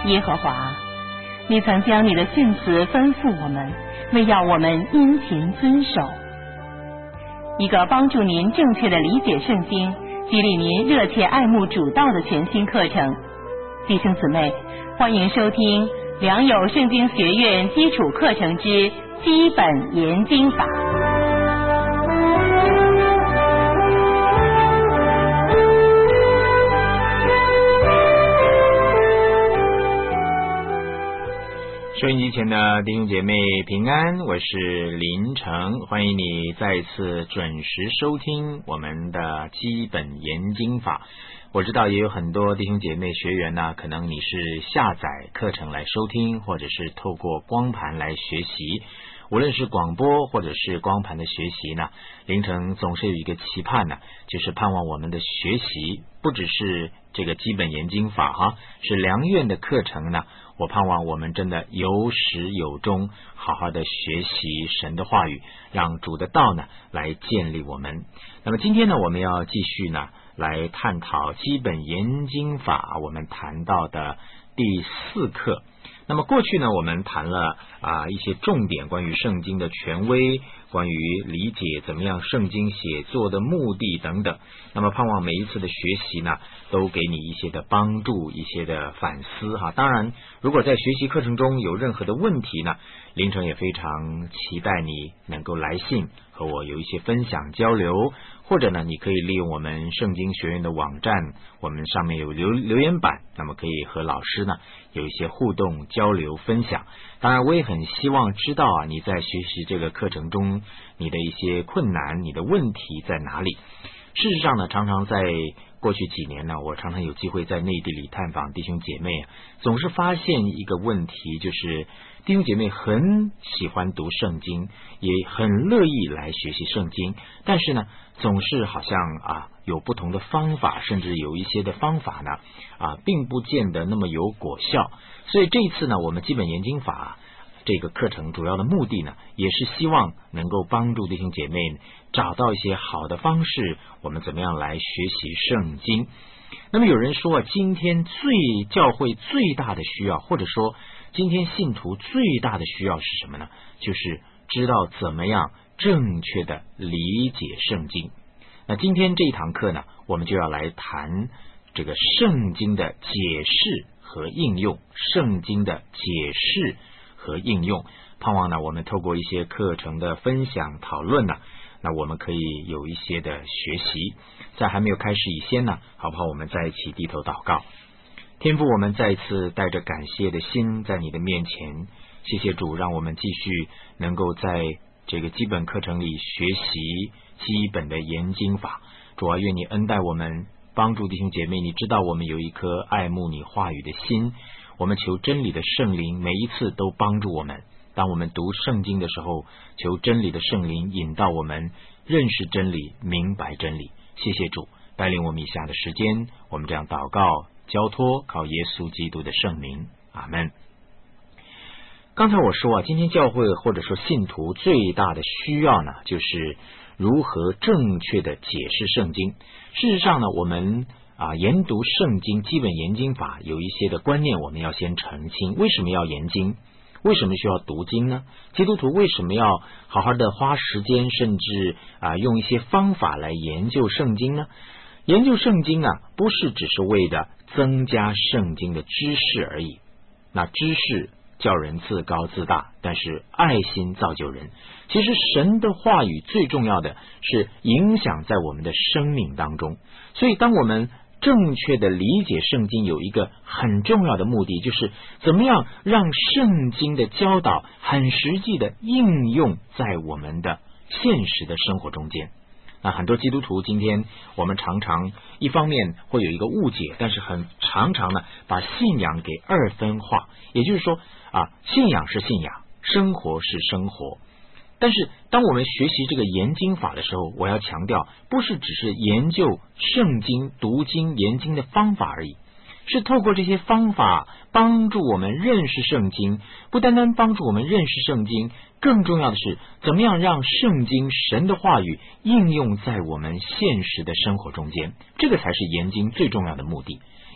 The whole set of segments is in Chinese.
耶和华，你曾将你的训词吩咐我们，为要我们殷勤遵守。一个帮助您正确的理解圣经，激励您热切爱慕主道的全新课程。弟兄姊妹，欢迎收听良友圣经学院基础课程之基本研经法。 收音机前的弟兄姐妹平安，我是林成，欢迎你再次准时收听我们的基本研经法。我知道也有很多弟兄姐妹学员呢，可能你是下载课程来收听，或者是透过光盘来学习。无论是广播或者是光盘的学习呢，凌晨总是有一个期盼呢，就是盼望我们的学习不只是这个基本研经法是良愿的课程呢，我盼望我们真的有始有终，好好的学习神的话语，让主的道呢来建立我们。那么今天呢，我们要继续呢来探讨基本研经法，我们谈到的第4课。那么过去呢，我们谈了一些重点，关于圣经的权威，关于理解怎么样圣经写作的目的等等。那么盼望每一次的学习呢，都给你一些的帮助，一些的反思当然，如果在学习课程中有任何的问题呢，凌晨也非常期待你能够来信和我有一些分享交流，或者呢，你可以利用我们圣经学院的网站，我们上面有留言板，那么可以和老师呢有一些互动交流分享。当然我也很希望知道你在学习这个课程中你的一些困难，你的问题在哪里。事实上呢，常常在过去几年呢，我常常有机会在内地里探访弟兄姐妹总是发现一个问题，就是弟兄姐妹很喜欢读圣经，也很乐意来学习圣经，但是呢，总是好像有不同的方法，甚至有一些的方法呢并不见得那么有果效。所以这一次呢，我们基本研经法这个课程主要的目的呢，也是希望能够帮助弟兄姐妹找到一些好的方式，我们怎么样来学习圣经。那么有人说今天教会最大的需要，或者说今天信徒最大的需要是什么呢？就是知道怎么样正确的理解圣经。那今天这一堂课呢，我们就要来谈这个圣经的解释和应用，圣经的解释和应用。盼望呢，我们透过一些课程的分享讨论呢，那我们可以有一些的学习。在还没有开始以前呢，好不好？我们在一起低头祷告。天父，我们再一次带着感谢的心在你的面前，谢谢主，让我们继续能够在这个基本课程里学习基本的研经法。主啊，愿你恩待我们，帮助弟兄姐妹，你知道我们有一颗爱慕你话语的心，我们求真理的圣灵每一次都帮助我们。当我们读圣经的时候，求真理的圣灵引导我们认识真理，明白真理。谢谢主带领我们以下的时间，我们这样祷告交托，靠耶稣基督的圣名，阿们。刚才我说今天教会或者说信徒最大的需要呢，就是如何正确的解释圣经。事实上呢，我们研读圣经基本研经法有一些的观念我们要先澄清。为什么要研经？为什么需要读经呢？基督徒为什么要好好的花时间，甚至用一些方法来研究圣经呢？研究圣经不是只是为了增加圣经的知识而已。那知识叫人自高自大，但是爱心造就人。其实神的话语最重要的是影响在我们的生命当中。所以当我们正确的理解圣经，有一个很重要的目的，就是怎么样让圣经的教导很实际的应用在我们的现实的生活中间。那很多基督徒今天我们常常一方面会有一个误解，但是很常常呢把信仰给二分化。也就是说信仰是信仰，生活是生活。但是当我们学习这个研经法的时候，我要强调，不是只是研究圣经、读经、研经的方法而已，是透过这些方法帮助我们认识圣经。不单单帮助我们认识圣经，更重要的是怎么样让圣经神的话语应用在我们现实的生活中间。这个才是研经最重要的目的。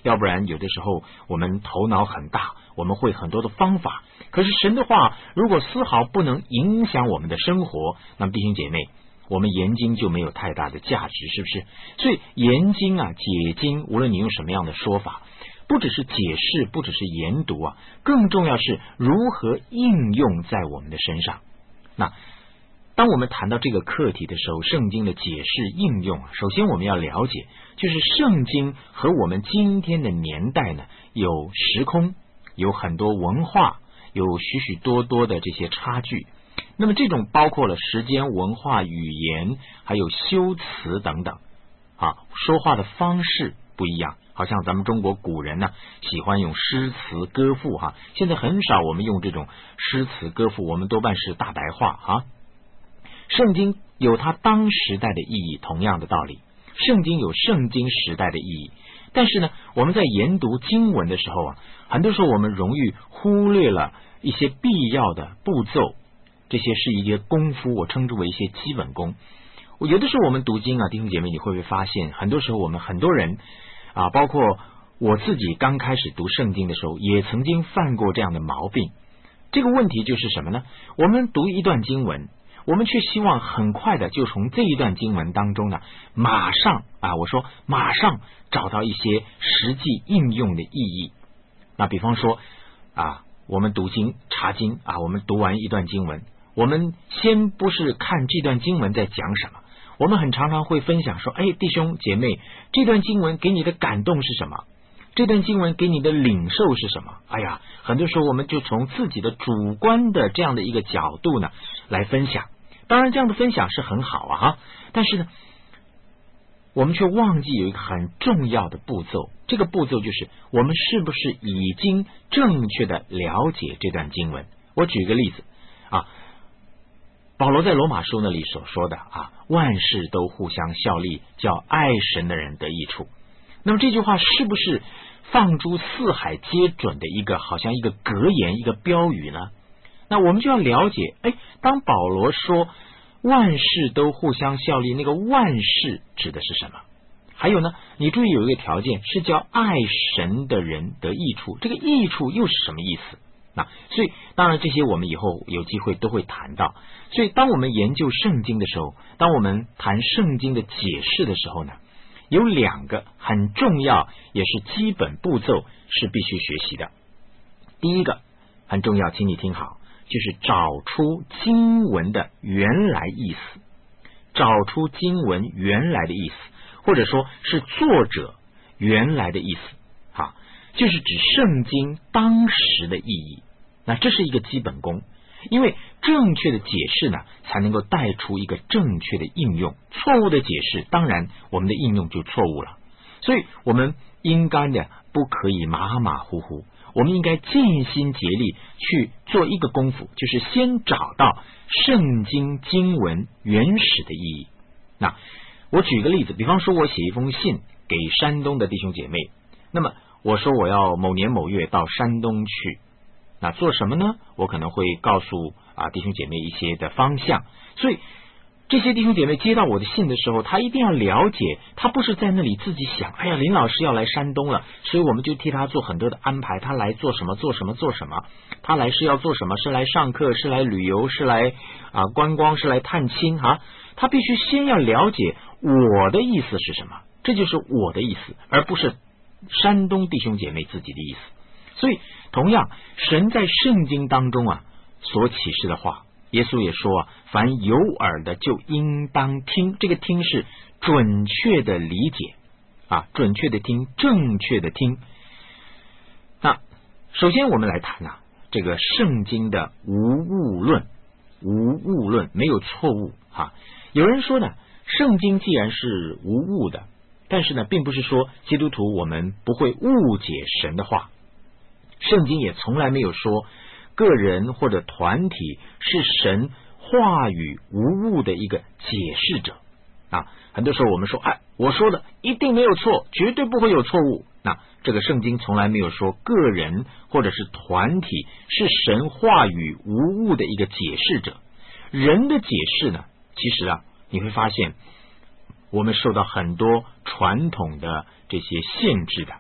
要不然有的时候我们头脑很大，我们会很多的方法，可是神的话如果丝毫不能影响我们的生活，那么弟兄姐妹，我们研经就没有太大的价值，是不是？所以研经啊，解经，无论你用什么样的说法，不只是解释，不只是研读啊，更重要是如何应用在我们的身上。那当我们谈到这个课题的时候，圣经的解释应用啊，首先我们要了解，就是圣经和我们今天的年代呢，有时空，有很多文化，有许许多多的这些差距。那么这种包括了时间、文化、语言，还有修辞等等啊，说话的方式不一样。好像咱们中国古人呢，喜欢用诗词歌赋哈，现在很少我们用这种诗词歌赋，我们多半是大白话啊。圣经有它当时代的意义，同样的道理，圣经有圣经时代的意义。但是呢，我们在研读经文的时候啊，很多时候我们容易忽略了一些必要的步骤，这些是一些功夫，我称之为一些基本功。有的时候我们读经啊，弟兄姐妹，你会不会发现，很多时候我们很多人啊，包括我自己刚开始读圣经的时候，也曾经犯过这样的毛病。这个问题就是什么呢？我们读一段经文，我们却希望很快的就从这一段经文当中呢，马上找到一些实际应用的意义。那比方说啊，我们读经查经啊，我们读完一段经文，我们先不是看这段经文在讲什么，我们很常常会分享说，弟兄姐妹，这段经文给你的感动是什么？这段经文给你的领受是什么？很多时候我们就从自己的主观的这样的一个角度呢来分享。当然这样的分享是很好啊，但是呢，我们却忘记有一个很重要的步骤，这个步骤就是我们是不是已经正确的了解这段经文。我举一个例子啊，保罗在罗马书那里所说的啊，万事都互相效力，叫爱神的人得益处。那么这句话是不是放诸四海皆准的一个好像一个格言，一个标语呢？那我们就要了解，当保罗说万事都互相效力，那个万事指的是什么？还有呢，你注意有一个条件是叫爱神的人得益处，这个益处又是什么意思？那所以当然这些我们以后有机会都会谈到。所以当我们研究圣经的时候，当我们谈圣经的解释的时候呢，有两个很重要也是基本步骤是必须学习的。第一个很重要，请你听好，就是找出经文的原来意思，找出经文原来的意思，或者说是作者原来的意思，就是指圣经当时的意义。那这是一个基本功，因为正确的解释呢，才能够带出一个正确的应用。错误的解释，当然我们的应用就错误了。所以我们应该的不可以马马虎虎，我们应该尽心竭力去做一个功夫，就是先找到圣经经文原始的意义。那我举个例子，比方说我写一封信给山东的弟兄姐妹，那么我说我要某年某月到山东去，那做什么呢？我可能会告诉弟兄姐妹一些的方向。所以这些弟兄姐妹接到我的信的时候，他一定要了解，他不是在那里自己想，林老师要来山东了，所以我们就替他做很多的安排，他来做什么做什么做什么，他来是要做什么，是来上课，是来旅游，是来观光，是来探亲他必须先要了解我的意思是什么，这就是我的意思，而不是山东弟兄姐妹自己的意思。所以同样，神在圣经当中所启示的话，耶稣也说凡有耳的就应当听，这个听是准确的理解准确的听，正确的听。那首先我们来谈这个圣经的无误论，无误论没有错误有人说呢，圣经既然是无误的，但是呢并不是说基督徒我们不会误解神的话，圣经也从来没有说个人或者团体是神话语无误的一个解释者很多时候我们说我说的一定没有错，绝对不会有错误。那这个圣经从来没有说个人或者是团体是神话语无误的一个解释者。人的解释呢，其实你会发现我们受到很多传统的这些限制的，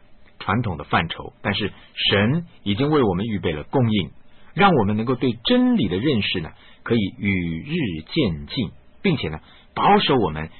传统的范畴，但是神已经为我们预备了供应，让我们能够对真理的认识呢，可以与日渐进，并且呢，保守我们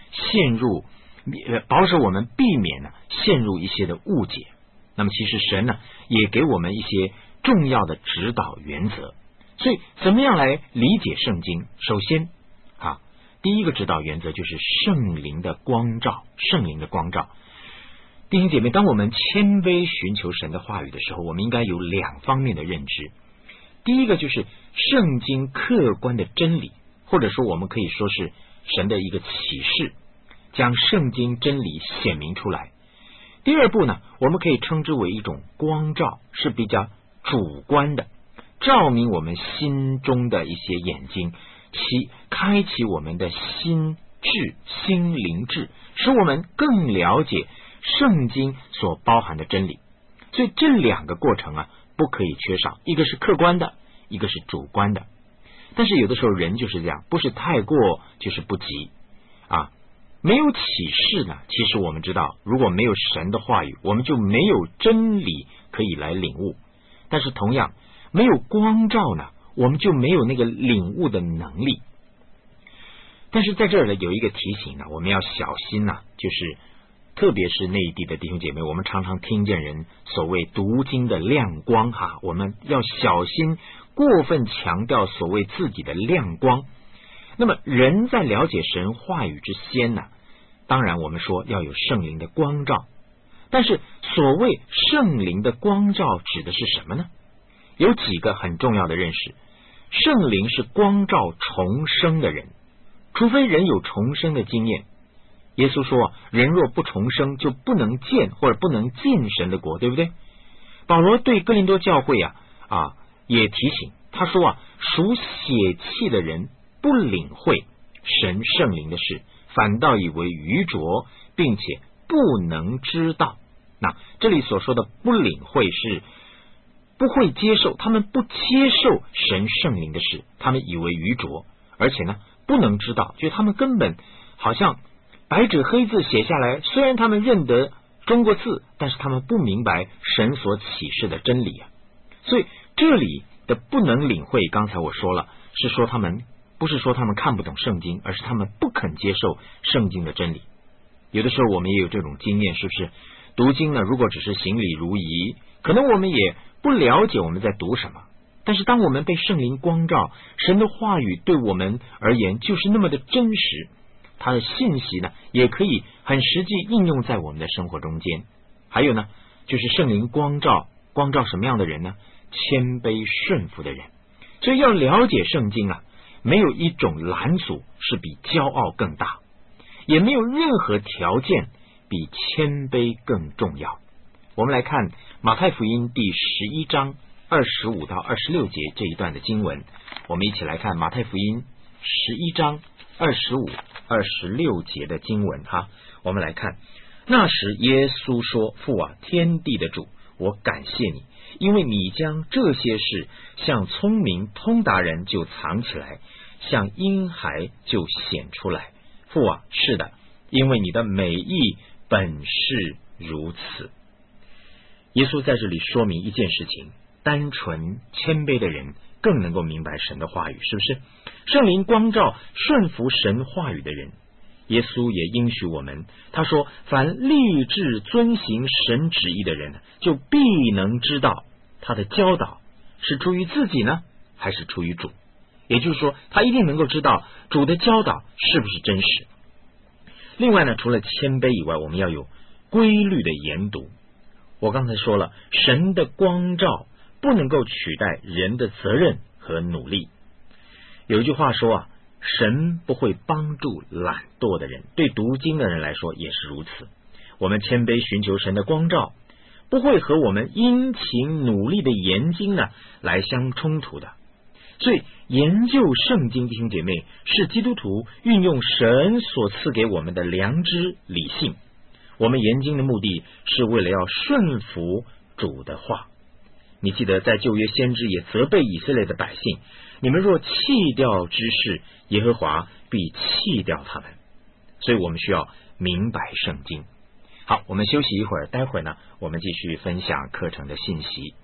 避免呢陷入一些的误解。那么其实神呢，也给我们一些重要的指导原则。所以怎么样来理解圣经？首先第一个指导原则就是圣灵的光照。圣灵的光照，弟兄姐妹，当我们谦卑寻求神的话语的时候，我们应该有两方面的认知。第一个就是圣经客观的真理，或者说我们可以说是神的一个启示，将圣经真理显明出来。第二步呢，我们可以称之为一种光照，是比较主观的，照明我们心中的一些眼睛，开启我们的心灵智，使我们更了解圣经所包含的真理。所以这两个过程不可以缺少，一个是客观的，一个是主观的。但是有的时候人就是这样，不是太过就是不及没有启示呢，其实我们知道，如果没有神的话语，我们就没有真理可以来领悟。但是同样没有光照呢，我们就没有那个领悟的能力。但是在这儿呢，有一个提醒呢，我们要小心就是特别是内地的弟兄姐妹，我们常常听见人所谓读经的亮光我们要小心过分强调所谓自己的亮光。那么人在了解神话语之先呢，当然我们说要有圣灵的光照，但是所谓圣灵的光照指的是什么呢？有几个很重要的认识。圣灵是光照重生的人，除非人有重生的经验。耶稣说人若不重生，就不能见或者不能进神的国，对不对？保罗对哥林多教会也提醒，他说属血气的人不领会神圣灵的事，反倒以为愚拙，并且不能知道。那这里所说的不领会是不会接受，他们不接受神圣灵的事，他们以为愚拙，而且呢不能知道，就他们根本好像白纸黑字写下来，虽然他们认得中国字，但是他们不明白神所启示的真理所以这里的不能领会，刚才我说了，是说他们不是说他们看不懂圣经，而是他们不肯接受圣经的真理。有的时候我们也有这种经验，是不是？读经呢，如果只是行礼如仪，可能我们也不了解我们在读什么。但是当我们被圣灵光照，神的话语对我们而言就是那么的真实，它的信息呢，也可以很实际应用在我们的生活中间。还有呢，就是圣灵光照什么样的人呢？谦卑顺服的人。所以要了解圣经没有一种拦阻是比骄傲更大，也没有任何条件比谦卑更重要。我们来看马太福音第11章25到26节这一段的经文，我们一起来看马太福音11章25、26节的经文我们来看，那时耶稣说：父天地的主，我感谢你，因为你将这些事向聪明通达人就藏起来，向婴孩就显出来。父是的，因为你的美意本是如此。耶稣在这里说明一件事情，单纯谦卑的人更能够明白神的话语，是不是？圣灵光照顺服神话语的人，耶稣也应许我们，他说凡立志遵行神旨意的人，就必能知道他的教导是出于自己呢，还是出于主。也就是说，他一定能够知道主的教导是不是真实。另外呢，除了谦卑以外，我们要有规律的研读。我刚才说了，神的光照不能够取代人的责任和努力。有一句话说神不会帮助懒惰的人，对读经的人来说也是如此。我们谦卑寻求神的光照，不会和我们殷勤努力的研经来相冲突的。所以研究圣经，弟兄姐妹，是基督徒运用神所赐给我们的良知理性。我们研经的目的是为了要顺服主的话。你记得在旧约先知也责备以色列的百姓，你们若弃掉知识，耶和华必弃掉他们。所以我们需要明白圣经。 好，我们休息一会儿，待会儿呢，我们继续分享课程的信息。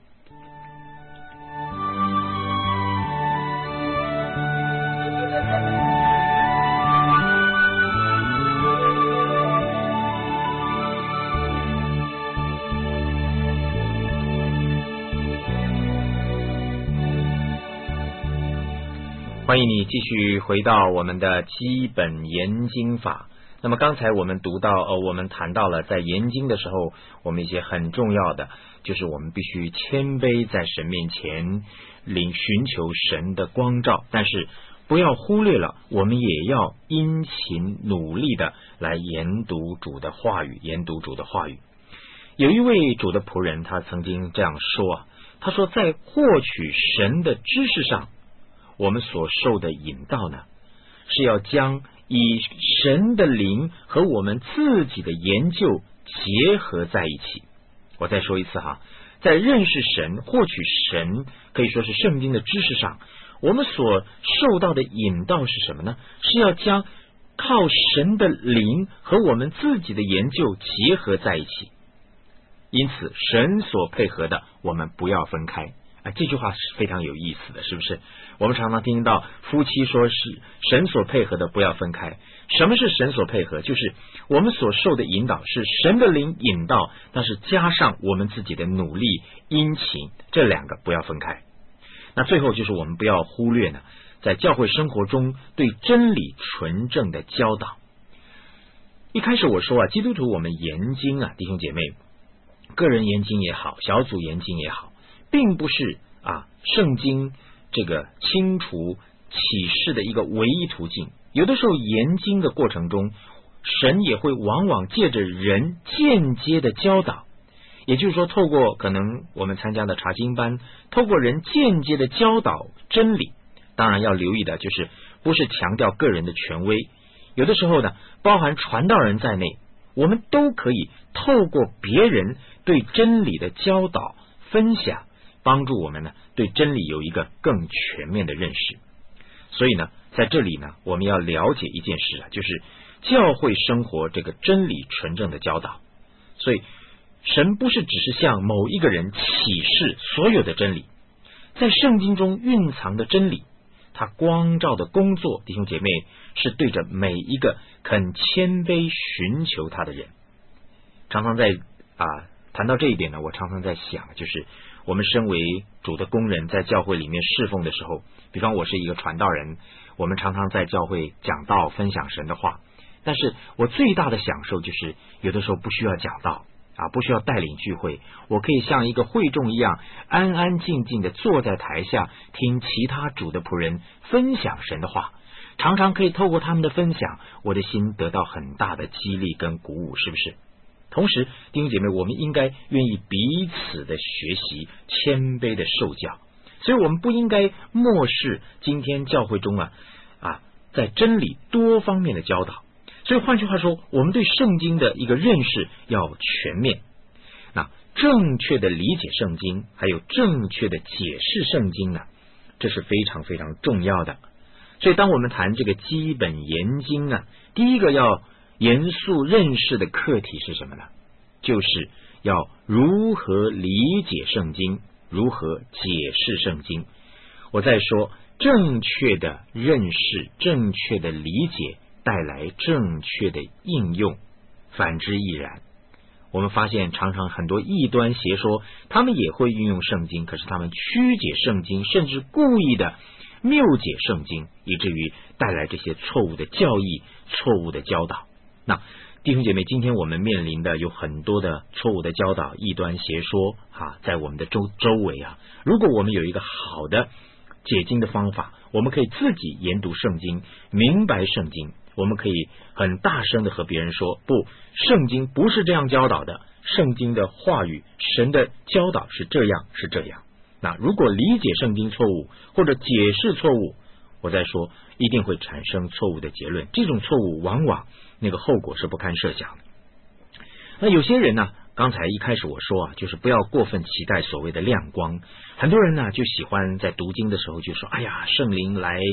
欢迎你继续回到我们的基本研经法。那么刚才我们我们谈到了在研经的时候，我们一些很重要的，就是我们必须谦卑在神面前寻求神的光照，但是不要忽略了，我们也要殷勤努力的来研读主的话语，研读主的话语。有一位主的仆人，他曾经这样说他说，在获取神的知识上，我们所受的引导呢，是要将以神的灵和我们自己的研究结合在一起。我再说一次在认识神、获取神，可以说是圣经的知识上，我们所受到的引导是什么呢？是要将靠神的灵和我们自己的研究结合在一起。因此，神所配合的，我们不要分开。这句话是非常有意思的，是不是？我们常常听到夫妻说是神所配合的不要分开。什么是神所配合？就是我们所受的引导是神的灵引导，但是加上我们自己的努力殷勤，这两个不要分开。那最后就是我们不要忽略呢，在教会生活中对真理纯正的教导。一开始我说基督徒我们研经弟兄姐妹，个人研经也好，小组研经也好，并不是圣经这个清除启示的一个唯一途径。有的时候研经的过程中，神也会往往借着人间接的教导，也就是说透过可能我们参加的查经班，透过人间接的教导真理。当然要留意的就是不是强调个人的权威，有的时候呢，包含传道人在内，我们都可以透过别人对真理的教导分享，帮助我们呢对真理有一个更全面的认识。所以呢，在这里呢，我们要了解一件事就是教会生活这个真理纯正的教导。所以神不是只是向某一个人启示所有的真理，在圣经中蕴藏的真理，他光照的工作，弟兄姐妹，是对着每一个肯谦卑寻求他的人。常常在谈到这一点呢，我常常在想，就是我们身为主的工人，在教会里面侍奉的时候，比方我是一个传道人，我们常常在教会讲道分享神的话，但是我最大的享受就是有的时候不需要讲道不需要带领聚会，我可以像一个会众一样安安静静的坐在台下，听其他主的仆人分享神的话。常常可以透过他们的分享，我的心得到很大的激励跟鼓舞，是不是？同时弟兄姐妹，我们应该愿意彼此的学习，谦卑的受教。所以我们不应该漠视今天教会中在真理多方面的教导。所以换句话说，我们对圣经的一个认识要全面。那正确的理解圣经，还有正确的解释圣经呢，这是非常非常重要的。所以当我们谈这个基本研经第一个要严肃认识的课题是什么呢？就是要如何理解圣经，如何解释圣经。我再说，正确的认识，正确的理解带来正确的应用，反之亦然。我们发现常常很多异端邪说，他们也会运用圣经，可是他们曲解圣经，甚至故意的谬解圣经，以至于带来这些错误的教义，错误的教导。那弟兄姐妹，今天我们面临的有很多的错误的教导，异端邪说在我们的周围如果我们有一个好的解经的方法，我们可以自己研读圣经，明白圣经，我们可以很大声的和别人说，不，圣经不是这样教导的，圣经的话语，神的教导是这样是这样。那如果理解圣经错误，或者解释错误，我再说一定会产生错误的结论，这种错误往往那个后果是不堪设想的。那有些人刚才一开始我说就是不要过分期待所谓的亮光。很多人就喜欢在读经的时候就说，哎呀，圣灵来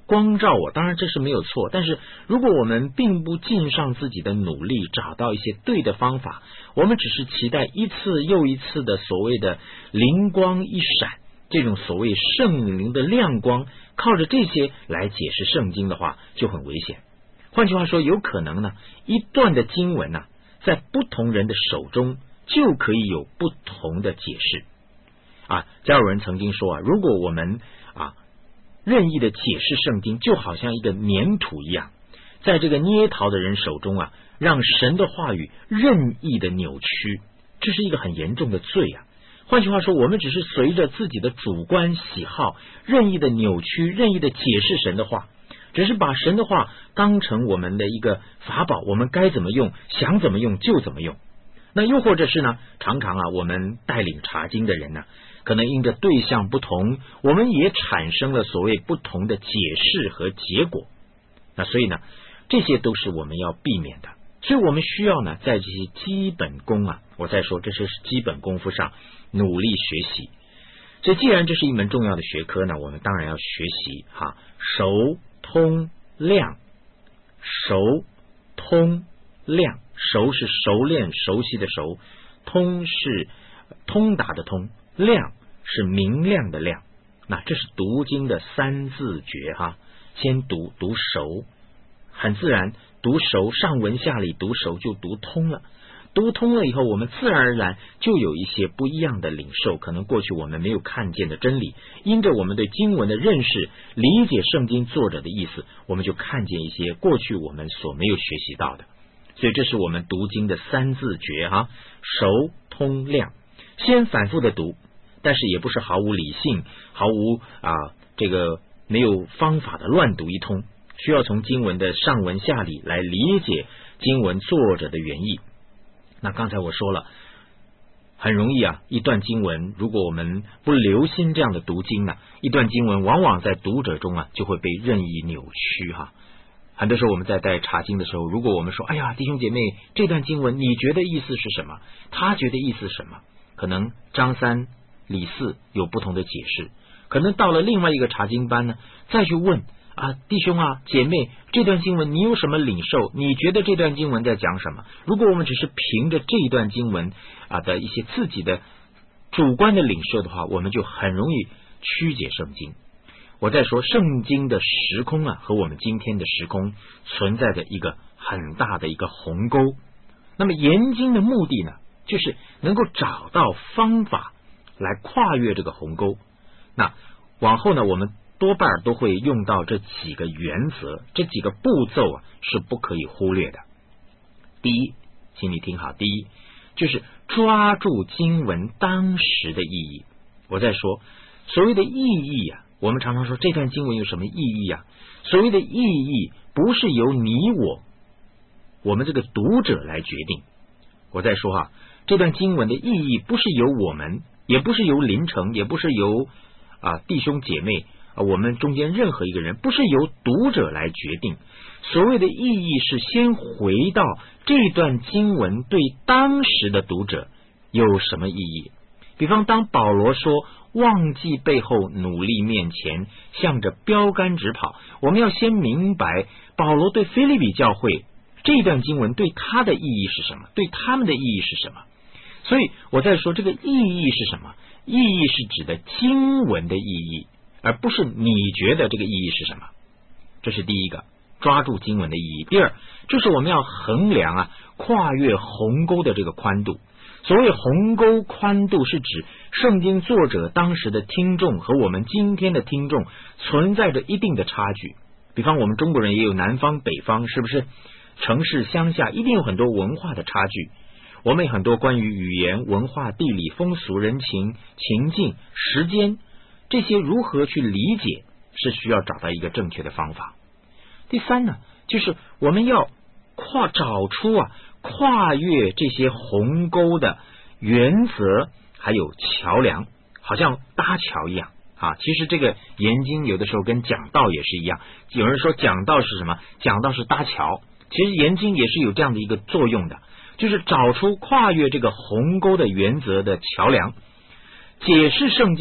光照我，当然这是没有错，但是如果我们并不尽上自己的努力，找到一些对的方法，我们只是期待一次又一次的所谓的灵光一闪，这种所谓圣灵的亮光，靠着这些来解释圣经的话，就很危险。换句话说，有可能呢，一段的经文呢，在不同人的手中就可以有不同的解释啊。加尔文曾经说啊，如果我们任意的解释圣经，就好像一个粘土一样，在这个捏陶的人手中啊，让神的话语任意的扭曲，这是一个很严重的罪啊。换句话说，我们只是随着自己的主观喜好，任意的扭曲，任意的解释神的话，只是把神的话当成我们的一个法宝，我们该怎么用，想怎么用就怎么用。那又或者是呢，常常我们带领查经的人呢，可能因着对象不同，我们也产生了所谓不同的解释和结果。那所以呢，这些都是我们要避免的。所以我们需要呢，在这些基本功我再说这是基本功夫上努力学习。所以既然这是一门重要的学科呢，我们当然要学习熟通量。熟通量，熟是熟练熟悉的熟，通是通达的通，亮是明亮的亮。那这是读经的三字诀先读熟，很自然读熟，上文下理读熟就读通了。读通了以后，我们自然而然就有一些不一样的领受，可能过去我们没有看见的真理，因着我们对经文的认识，理解圣经作者的意思，我们就看见一些过去我们所没有学习到的。所以这是我们读经的三字诀熟通亮，先反复的读，但是也不是毫无理性，毫无这个没有方法的乱读一通，需要从经文的上文下理来理解经文作者的原意。那刚才我说了，很容易一段经文，如果我们不留心这样的读经一段经文往往在读者中就会被任意扭曲很多时候我们在带查经的时候，如果我们说，哎呀，弟兄姐妹，这段经文你觉得意思是什么？他觉得意思是什么？可能张三李四有不同的解释，可能到了另外一个查经班呢，再去问弟兄姐妹，这段经文你有什么领受？你觉得这段经文在讲什么？如果我们只是凭着这一段经文的一些自己的主观的领受的话，我们就很容易曲解圣经。我在说圣经的时空和我们今天的时空存在着一个很大的一个鸿沟。那么研经的目的呢，就是能够找到方法来跨越这个鸿沟。那往后呢，我们多半都会用到这几个原则，这几个步骤是不可以忽略的。第一，请你听好，第一就是抓住经文当时的意义。我在说所谓的意义我们常常说这段经文有什么意义所谓的意义不是由你我们这个读者来决定。我在说这段经文的意义不是由我们，也不是由林成，也不是由弟兄姐妹我们中间任何一个人，不是由读者来决定。所谓的意义是先回到这段经文对当时的读者有什么意义。比方当保罗说忘记背后，努力面前，向着标杆直跑，我们要先明白保罗对腓立比教会这段经文对他的意义是什么，对他们的意义是什么。所以我在说这个意义是什么，意义是指的经文的意义，而不是你觉得这个意义是什么。这是第一个，抓住经文的意义。第二，就是我们要衡量跨越鸿沟的这个宽度。所谓鸿沟宽度，是指圣经作者当时的听众和我们今天的听众存在着一定的差距。比方我们中国人也有南方北方，是不是？城市乡下一定有很多文化的差距，我们有很多关于语言文化地理风俗人情情境时间，这些如何去理解，是需要找到一个正确的方法。第三呢，就是我们要找出跨越这些鸿沟的原则还有桥梁，好像搭桥一样其实这个研经有的时候跟讲道也是一样。有人说讲道是什么？讲道是搭桥，其实研经也是有这样的一个作用的，就是找出跨越这个鸿沟的原则的桥梁。解释圣经呢，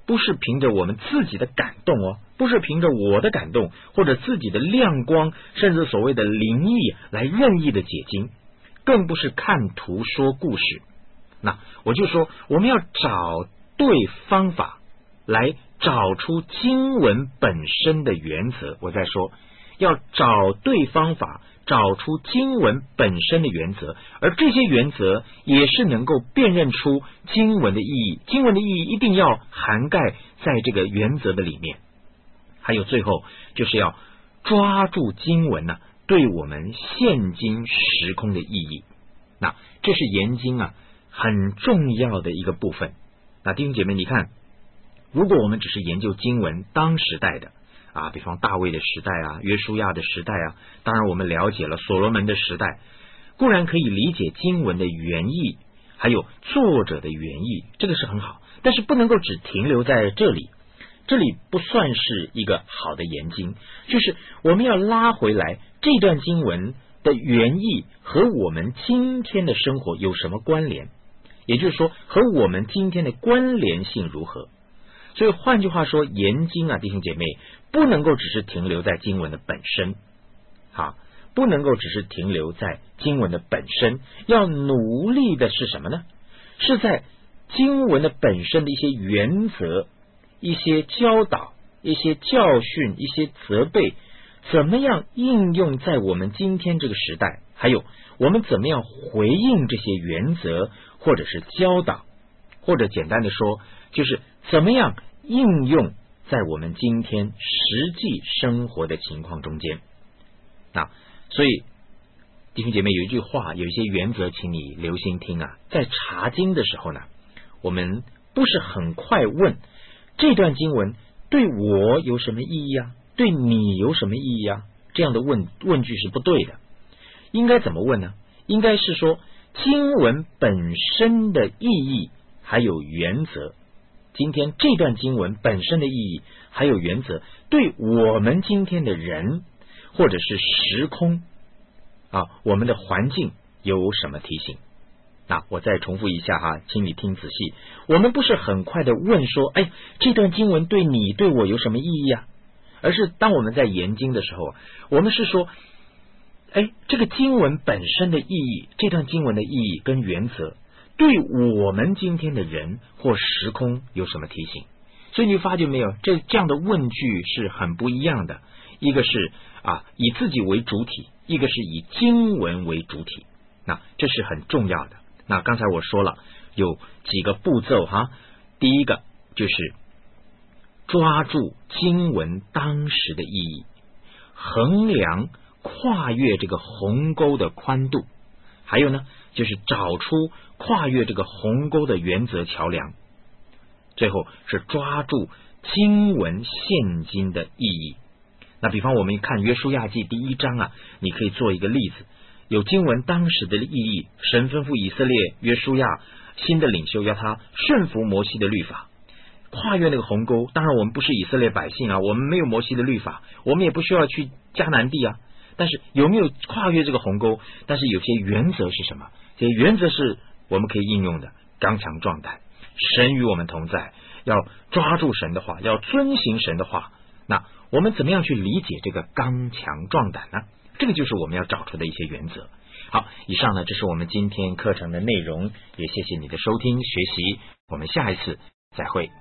不是凭着我们自己的感动哦，不是凭着我的感动或者自己的亮光，甚至所谓的灵意来任意的解经，更不是看图说故事。那我就说，我们要找对方法来找出经文本身的原则。我再说，要找对方法找出经文本身的原则，而这些原则也是能够辨认出经文的意义。经文的意义一定要涵盖在这个原则的里面。还有最后就是要抓住经文呢，对我们现今时空的意义。那这是研经很重要的一个部分。那弟兄姐妹，你看，如果我们只是研究经文当时代的比方大卫的时代约书亚的时代当然我们了解了所罗门的时代，固然可以理解经文的原意，还有作者的原意，这个是很好，但是不能够只停留在这里，这里不算是一个好的研经。就是我们要拉回来，这段经文的原意和我们今天的生活有什么关联，也就是说和我们今天的关联性如何。所以换句话说，研经弟兄姐妹不能够只是停留在经文的本身，不能够只是停留在经文的本身，要努力的是什么呢？是在经文的本身的一些原则、一些教导、一些教训、一些责备，怎么样应用在我们今天这个时代，还有我们怎么样回应这些原则或者是教导，或者简单的说，就是怎么样应用在我们今天实际生活的情况中间。所以弟兄姐妹，有一句话，有一些原则请你留心听在查经的时候呢，我们不是很快问这段经文对我有什么意义对你有什么意义这样的问句是不对的。应该怎么问呢？应该是说经文本身的意义还有原则，今天这段经文本身的意义还有原则，对我们今天的人或者是时空我们的环境有什么提醒？我再重复一下请你听仔细。我们不是很快的问说，这段经文对你对我有什么意义而是当我们在研经的时候，我们是说，这个经文本身的意义，这段经文的意义跟原则对我们今天的人或时空有什么提醒？所以你发觉没有，这样的问句是很不一样的。一个是以自己为主体，一个是以经文为主体，那这是很重要的。那刚才我说了有几个步骤第一个就是抓住经文当时的意义，衡量跨越这个鸿沟的宽度，还有呢就是找出跨越这个鸿沟的原则桥梁，最后是抓住经文现今的意义。那比方我们看约书亚记第1章你可以做一个例子，有经文当时的意义，神吩咐以色列约书亚新的领袖要他顺服摩西的律法，跨越那个鸿沟。当然我们不是以色列百姓我们没有摩西的律法，我们也不需要去迦南地但是有没有跨越这个鸿沟？但是有些原则是什么？这些原则是我们可以应用的，刚强壮胆，神与我们同在，要抓住神的话，要遵行神的话。那我们怎么样去理解这个刚强壮胆呢？这个就是我们要找出的一些原则。好，以上呢，这是我们今天课程的内容，也谢谢你的收听学习，我们下一次再会。